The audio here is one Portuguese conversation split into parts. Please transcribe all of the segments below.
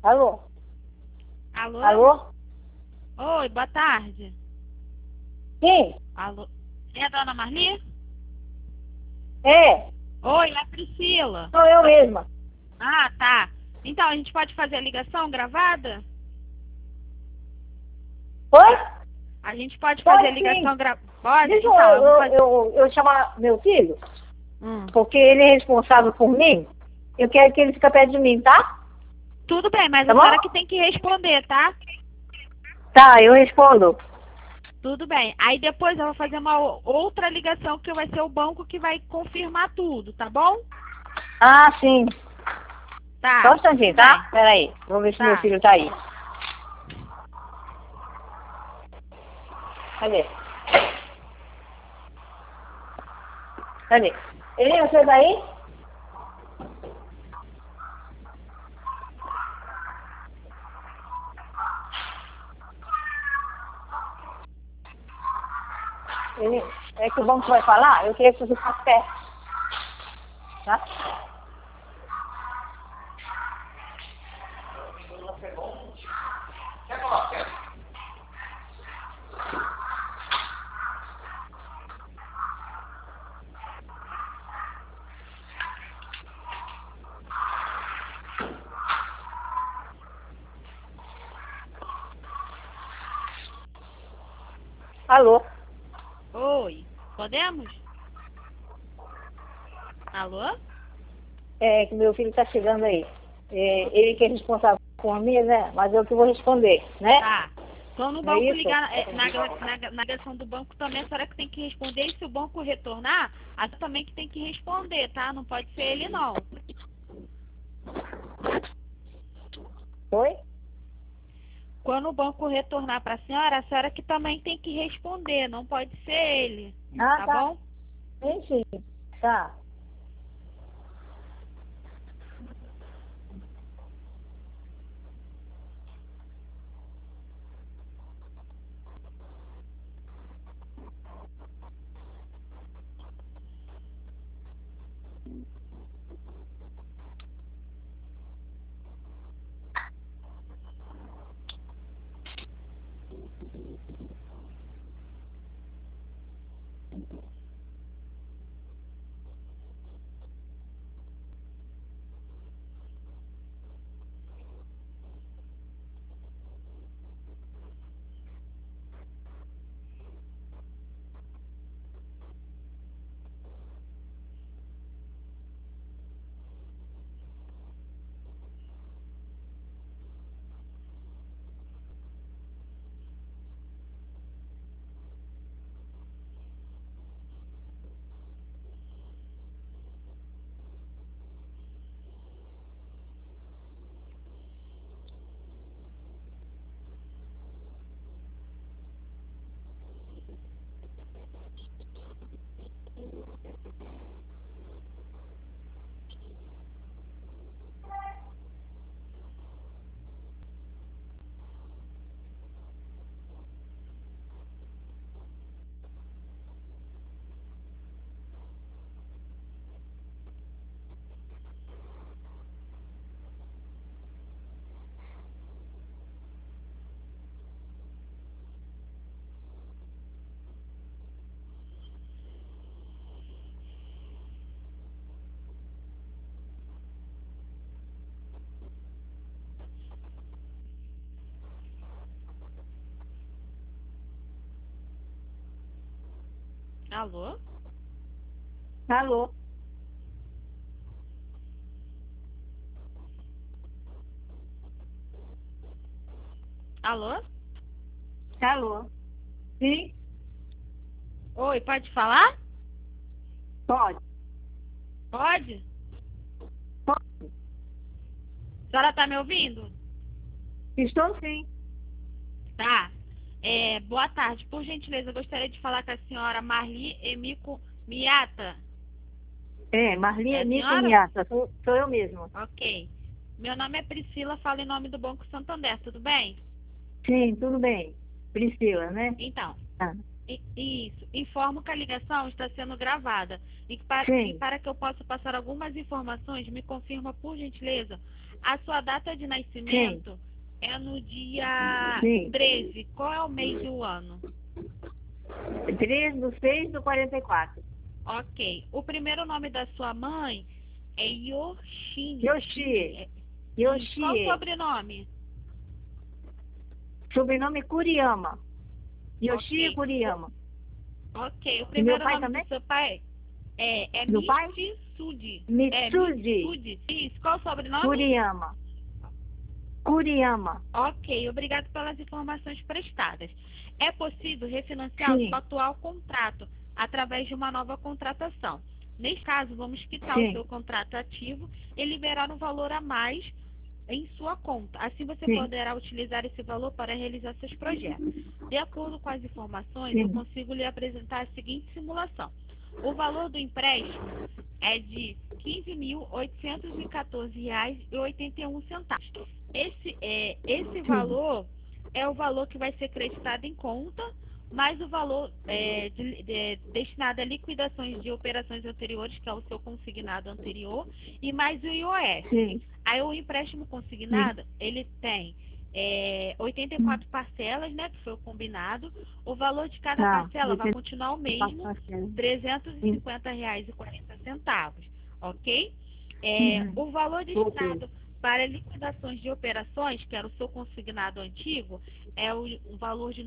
Alô? Alô? Alô? Oi, boa tarde. Quem? Alô? É a dona Marli? É, Oi, é a Priscila. sou eu mesma. Ah, tá. Então, a gente pode fazer a ligação gravada? Oi? A gente pode fazer a Pode sim. ligação gravada? Pode? Deixa Então, eu vou fazer... eu chamar meu filho, Hum. porque ele é responsável por mim. Eu quero que ele fique perto de mim, tá? Tudo bem, mas Tá a senhora que bom? tem que responder, tá? Tá, eu respondo. Tudo bem. Aí depois eu vou fazer uma outra ligação que vai ser o banco que vai confirmar tudo, tá bom? Ah, sim. Tá. Só um instantinho, Tudo bem. tá? Peraí. Vou ver se meu Tá. filho tá aí. Cadê? Cadê? Ele, você tá aí? Ele, é que o banco vai falar, eu queria que você ficasse perto. Tá? Alô? Oi. Podemos? Alô? É que meu filho tá chegando aí. É, ele que é responsável por mim, né? Mas eu que vou responder, né? Tá. Então no Não é banco isso? ligar, na ligação do banco também a senhora que tem que responder, e se o banco retornar, a senhora também que tem que responder, tá? Não pode ser ele não. Oi? Quando o banco retornar para a senhora que também tem que responder, não pode ser ele, Ah, tá tá. bom? Sim, sim. Tá. Alô? Alô? Alô? Alô? Sim? Oi, pode falar? Pode. Pode? Pode. A senhora tá me ouvindo? Estou sim. Tá. Boa tarde. Por gentileza, eu gostaria de falar com a senhora Marli Emico Miata. É, Marli É a Emico senhora? Miata. Sou eu mesmo. Ok. Meu nome é Priscila, falo em nome do Banco Santander, tudo bem? Sim, tudo bem. Priscila, né? Então, Ah, isso. Informo que a ligação está sendo gravada. E sim. para que eu possa passar algumas informações, me confirma, por gentileza, A sua data de nascimento é no dia Sim. 13. Qual é o mês e o ano? 3/6/44. Ok. O primeiro nome da sua mãe é Yoshine. Yoshi. Qual o Yoshi. sobrenome? Sobrenome Kuriyama. Yoshi Ok. Kuriyama. Ok. O E meu primeiro pai nome também? do seu pai é Meu pai? Mitsuji. É Mitsuji Mitsuji. Isso. Qual o sobrenome? Kuriyama. Kuriyama. Ok. Obrigado pelas informações prestadas. É possível refinanciar o Sim. seu atual contrato através de uma nova contratação. Neste caso, vamos quitar o Sim. seu contrato ativo e liberar um valor a mais em sua conta. Assim você Sim. poderá utilizar esse valor para realizar seus projetos. De acordo com as informações, Sim. eu consigo lhe apresentar a seguinte simulação. O valor do empréstimo é de R$ 15.814,81. Esse Sim. valor é o valor que vai ser creditado em conta, mais o valor destinado a liquidações de operações anteriores, que é o seu consignado anterior, e mais o IOF. Sim. Aí o empréstimo consignado, ele tem 84 parcelas, né, que foi o combinado. O valor de cada Tá. parcela vai continuar o mesmo, R$ Sim. 350,40, ok? Uhum. O valor Ok. destinado para liquidações de operações, que era o seu consignado antigo, é o valor de R$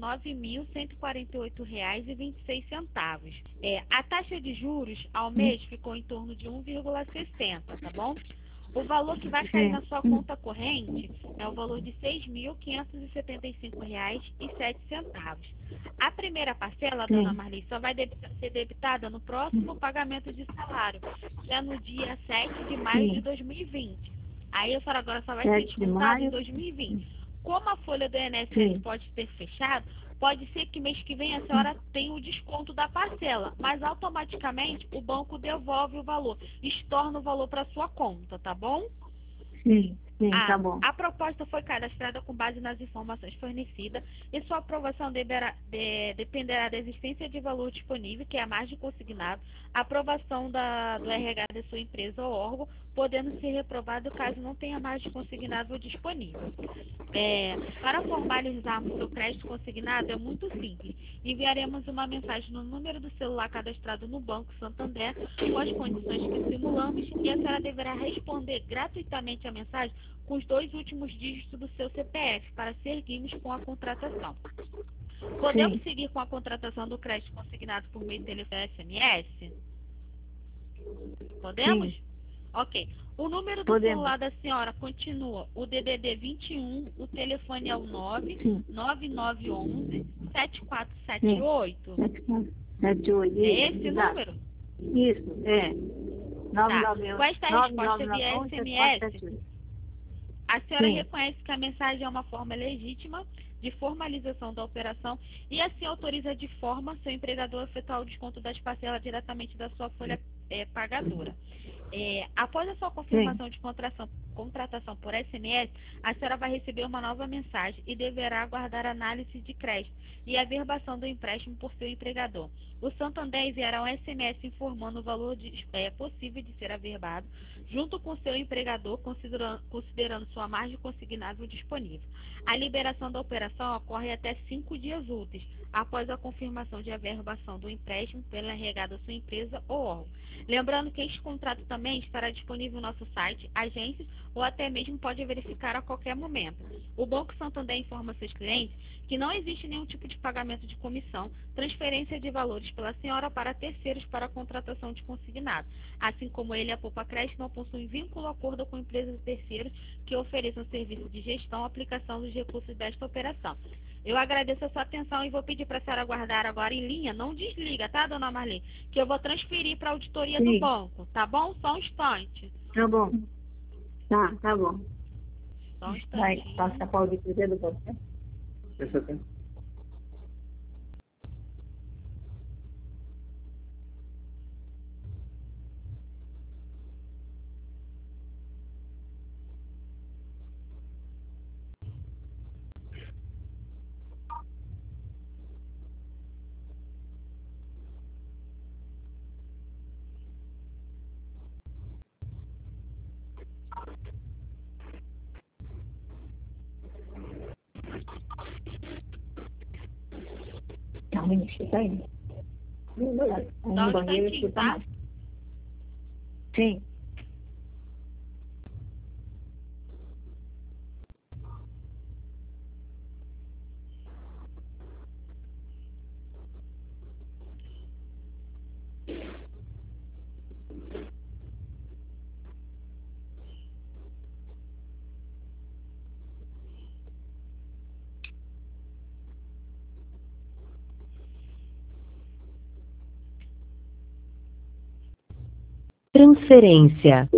9.148,26. A taxa de juros ao mês ficou em torno de 1,60, tá bom? O valor que vai cair Sim. na sua conta corrente é o valor de R$ 6.575,07. A primeira parcela, dona Marli, só vai ser debitada no próximo pagamento de salário, que é no dia 7 de maio de 2020. Aí a senhora agora só vai ser 7 de descontada em maio. 2020. Como a folha do INSS Sim. pode ter fechado, pode ser que mês que vem a senhora tenha o desconto da parcela, mas automaticamente o banco devolve o valor, estorna o valor para sua conta, tá bom? Sim. Sim, tá bom. A proposta foi cadastrada com base nas informações fornecidas e sua aprovação dependerá da existência de valor disponível, que é a margem consignado, aprovação do RH da sua empresa ou órgão, podendo ser reprovado caso não tenha margem consignável disponível. Para formalizarmos seu crédito consignado é muito simples. Enviaremos uma mensagem no número do celular cadastrado no Banco Santander com as condições que simulamos e a senhora deverá responder gratuitamente a mensagem com os 2 últimos dígitos do seu CPF para seguirmos com a contratação. Podemos seguir com a contratação do crédito consignado por meio de telefone SMS? Podemos? Sim. Ok. O número do Podemos. celular da senhora continua o DDD 21, o telefone é o 99911-7478. 78. É esse Exato. número? Isso, é. Tá. Vai estar a resposta via 9991 SMS? 7478. A senhora Sim. reconhece que a mensagem é uma forma legítima de formalização da operação e assim autoriza de forma seu empregador a efetuar o desconto das parcelas diretamente da sua folha pagadora. Após a sua confirmação de contratação por SMS, a senhora vai receber uma nova mensagem e deverá aguardar análise de crédito e averbação do empréstimo por seu empregador. O Santander enviará um SMS informando o valor possível de ser averbado, junto com seu empregador, considerando sua margem consignável disponível. A liberação da operação ocorre até 5 dias úteis, após a confirmação de averbação do empréstimo pela RH da sua empresa ou órgão. Lembrando que este contrato também estará disponível no nosso site, agências ou até mesmo pode verificar a qualquer momento. O Banco Santander informa seus clientes que não existe nenhum tipo de pagamento de comissão, transferência de valores pela senhora para terceiros para a contratação de consignado, assim como ele e a Poupa Crédito não possuem vínculo ou acordo com empresas de terceiros que ofereçam serviço de gestão ou aplicação dos recursos desta operação. Eu agradeço a sua atenção e vou pedir para a senhora aguardar agora em linha. Não desliga, tá, dona Marli? Que eu vou transferir para a auditoria do banco, tá bom? Só um instante. Tá bom. Tá bom. Só um Vai instantinho. passar para a auditoria do banco, né? ruim, escuta aí. Só No um banheiro instantinho, escuta tá? mais. Sim. Transferência.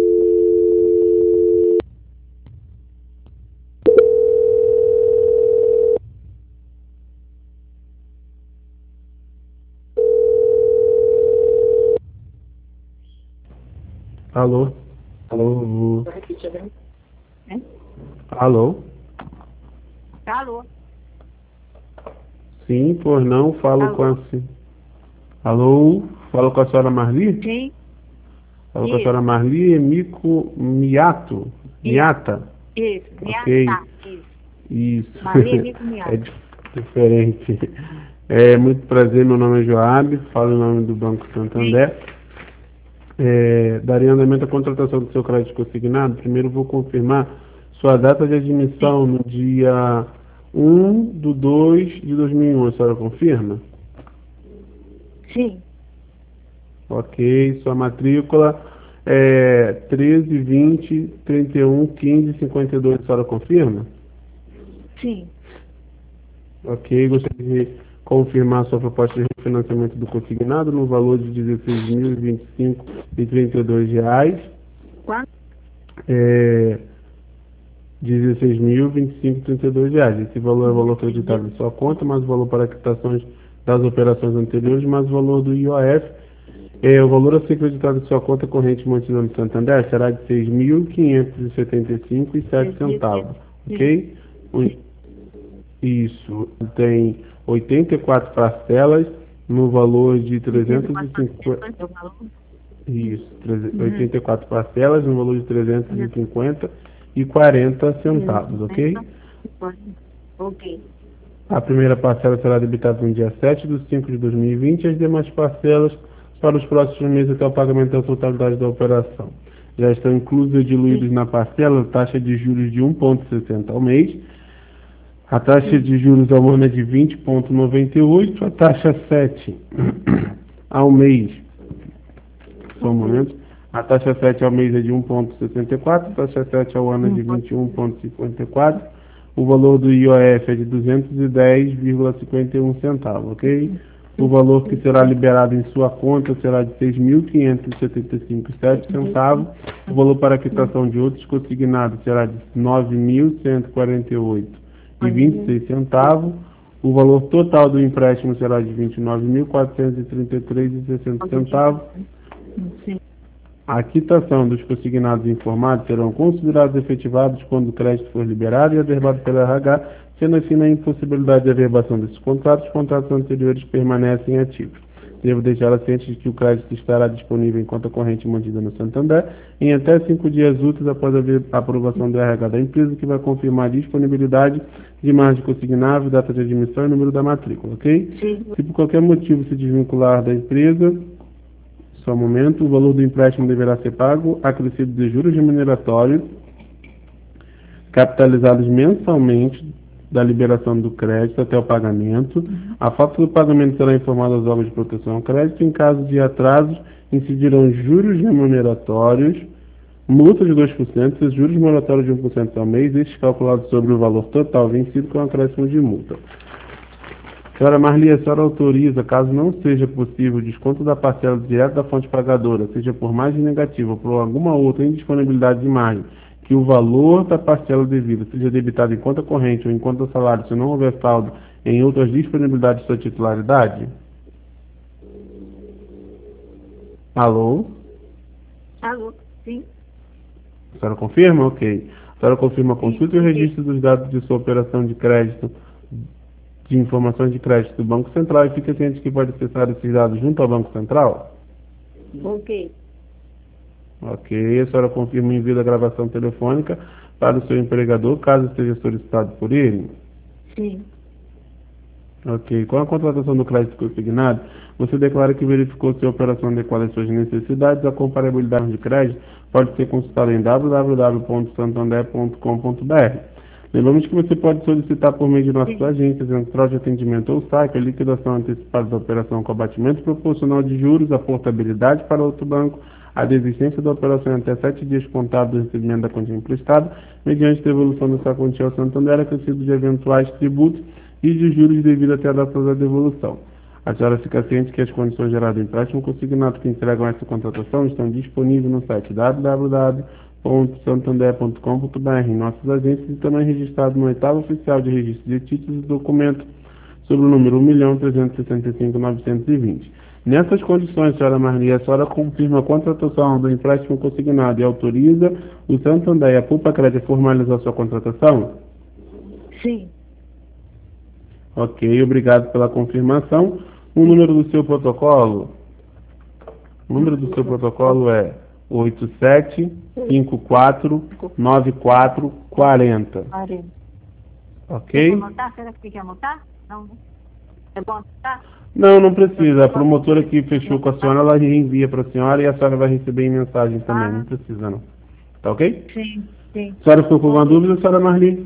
Alô? Alô? Hein? Alô? Alô? Sim, por não, falo Alô? com a Alô? Falo com a senhora Marli? Sim. Falo com a Isso. senhora Marli Mico Miato? Miata? Isso. Ok. Isso. Isso. Maria Mico Miata. É diferente. É muito prazer, meu nome é Joab, falo em nome do Banco Santander. Daria andamento à contratação do seu crédito consignado. Primeiro vou confirmar sua data de admissão no dia 1/2/2001. A senhora confirma? Sim. Ok. Sua matrícula é 13, 20, 31, 15, 52. A senhora confirma? Sim. Ok. Gostaria de confirmar sua proposta de refinanciamento do consignado no valor de R$ 16.025,32. Quanto? 16.025,32 Esse valor é o valor acreditado em sua conta, mais o valor para quitações das operações anteriores, mais o valor do IOF. O valor a ser acreditado em sua conta corrente mantida no Santander será de R$ 6.575,07, ok? Isso tem 84 parcelas no valor de 350. Isso, 84 parcelas no valor de 350,40 centavos, ok? Ok. A primeira parcela será debitada no dia 7/5/2020 e as demais parcelas para os próximos meses até o pagamento da totalidade da operação. Já estão inclusos e diluídos na parcela a taxa de juros de 1,60 ao mês, a taxa de juros ao ano é de 20,98, a taxa 7 ao mês, só um momento, a taxa 7 ao mês é de 1,64, a taxa 7 ao ano é de 21,54, o valor do IOF é de 210,51 centavos, ok? O valor que será liberado em sua conta será de 6.575,07 centavos. O valor para a quitação de outros consignados será de 9.148,26 centavos. O valor total do empréstimo será de 29.433,60 centavos. A quitação dos consignados informados serão considerados efetivados quando o crédito for liberado e averbado pela RH, sendo assim na impossibilidade de averbação desses contratos, os contratos anteriores permanecem ativos. Devo deixar ciente de que o crédito estará disponível em conta corrente mantida no Santander em até 5 dias úteis após a aprovação do RH da empresa, que vai confirmar a disponibilidade de margem consignável, data de admissão e número da matrícula, ok? Sim. Se por qualquer motivo se desvincular da empresa, só um momento, o valor do empréstimo deverá ser pago acrescido de juros remuneratórios capitalizados mensalmente da liberação do crédito até o pagamento. A falta do pagamento será informada aos órgãos de proteção ao crédito. Em caso de atrasos, incidirão juros remuneratórios, multa de 2% e juros moratórios de 1% ao mês, estes calculados sobre o valor total vencido com acréscimo de multa. Senhora Marli, a senhora autoriza, caso não seja possível, o desconto da parcela direto da fonte pagadora, seja por margem negativa ou por alguma outra indisponibilidade de margem, que o valor da parcela devida seja debitado em conta corrente ou em conta salário, se não houver saldo em outras disponibilidades de sua titularidade? Alô? Alô? Sim. A senhora confirma? Ok. A senhora confirma a consulta e o registro dos dados de sua operação de crédito, de informações de crédito do Banco Central, e fica ciente que pode acessar esses dados junto ao Banco Central? Ok. Ok, a senhora confirma o envio da gravação telefônica para o seu empregador, caso seja solicitado por ele? Sim. Ok. Com a contratação do crédito consignado, você declara que verificou se a operação adequada às suas necessidades. A comparabilidade de crédito pode ser consultada em www.santander.com.br. Lembramos que você pode solicitar por meio de nossas agências, central de atendimento ou saque, a liquidação antecipada da operação com abatimento proporcional de juros, a portabilidade para outro banco, a desistência da operação em até 7 dias contados do recebimento da quantia emprestada, mediante devolução dessa quantia ao Santander, acrescido de eventuais tributos e de juros devido até a data da devolução. A senhora fica ciente que as condições geradas em empréstimo consignado que entregam essa contratação estão disponíveis no site www.santander.com.br, em nossas agências, e também registrado no oitavo oficial de registro de títulos e documentos sobre o número 1.365.920. Nessas condições, senhora Marli, a senhora confirma a contratação do empréstimo consignado e autoriza o Santander e a Poupa Crédito a formalizar sua contratação? Sim. Ok, obrigado pela confirmação. O número do seu protocolo? O número do seu protocolo é 87549440. Ok? Quer anotar? Será que tem que anotar? Não. É bom anotar? Não, não precisa. A promotora que fechou com a senhora, ela reenvia para a senhora e a senhora vai receber em mensagem também. Não precisa, não. Tá ok? Sim, sim. A senhora ficou com alguma dúvida, senhora Marli?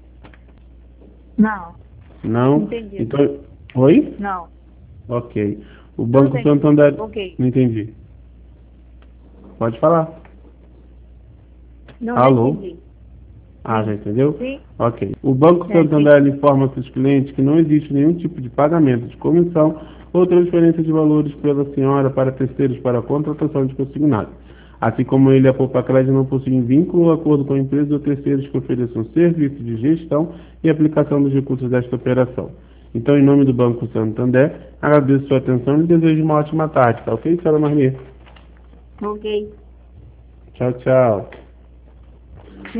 Não, Não? entendi. Então, oi? Não. Ok. O Banco Entendi. Santander... Ok. Não entendi. Pode falar. Não Alô? entendi. Ah, já entendeu? Sim. Ok. O Banco Santander informa seus clientes que não existe nenhum tipo de pagamento de comissão ou transferência de valores pela senhora para terceiros para a contratação de consignado. Assim como ele, a Poupa Crédito não possui vínculo ou acordo com empresas ou terceiros que ofereçam serviço de gestão e aplicação dos recursos desta operação. Então, em nome do Banco Santander, agradeço sua atenção e desejo uma ótima tarde. Tá ok, senhora Marli? Ok. Tchau, tchau.